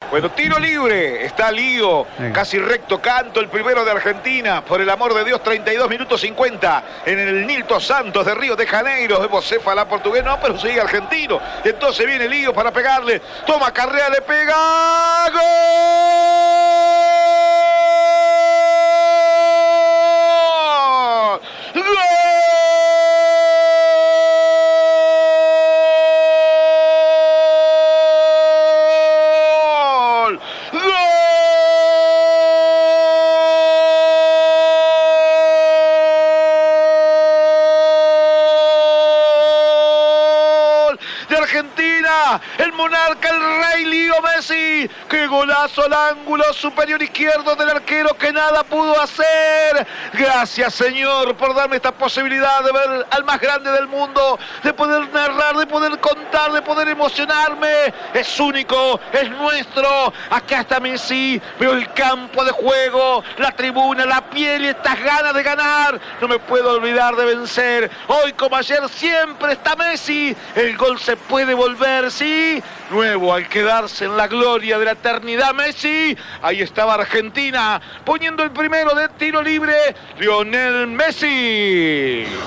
Bueno, tiro libre, está Lío, casi recto canto, el primero de Argentina, por el amor de Dios, 32 minutos 50, en el Nilton Santos de Río de Janeiro, vemos Céfala portugués, no, pero sigue argentino, entonces viene Lío para pegarle, toma Carrea, le pega, ¡gol! Argentina, el monarca, el rey Lío Messi, qué golazo al ángulo superior izquierdo del arquero que nada pudo hacer. Gracias, Señor, por darme esta posibilidad de ver al más grande del mundo, de poder narrar, de poder contar, de poder emocionarme. Es único, es nuestro. Acá está Messi, veo el campo de juego, la tribuna, la piel y estas ganas de ganar. No me puedo olvidar de vencer. Hoy como ayer siempre está Messi. El gol se puede volver, sí. Nuevo al quedarse en la gloria de la eternidad Messi. Ahí estaba Argentina poniendo el primero de tiro libre, Lionel Messi.